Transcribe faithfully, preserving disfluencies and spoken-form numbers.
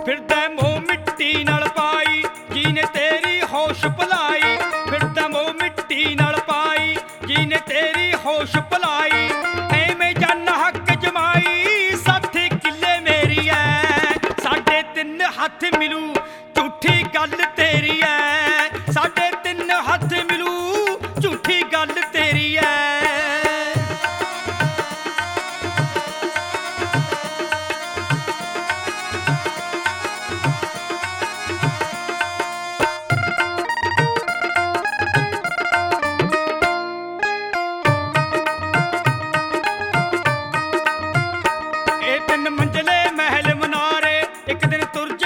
ਫਿਰਦਾ ਮੋਹ ਮਿੱਟੀ ਨਾਲ ਪਾਈ ਜਿਹਨੇ ਤੇਰੀ ਹੋਸ਼ ਭੁਲਾਈ, ਫਿਰਦਾ ਮੋਹ ਮਿੱਟੀ ਨਾਲ ਪਾਈ ਜਿਹਨੇ ਤੇਰੀ ਹੋਸ਼ ਭੁਲਾਈ। ਐਵੇਂ ਜਨ ਹੱਕ ਜਮਾਈ ਸੱਠ ਕਿੱਲੇ ਮੇਰੀ ਐ, ਸਾਡੇ ਤਿੰਨ ਹੱਥ ਮਿਲੂ ਝੂਠੀ ਗੱਲ ਤੇਰੀ ਐ, ਸਾਡੇ ਤਿੰਨ ਹੱਥ ਮਿਲੂ ਝੂਠੀ ਗੱਲ ਤੇਰੀ ਐ। ਇਹ ਤਿੰਨ ਮੰਜ਼ਲੇ ਮਹਿਲ ਮਨਾਰੇ, ਇੱਕ ਦਿਨ ਤੁਰ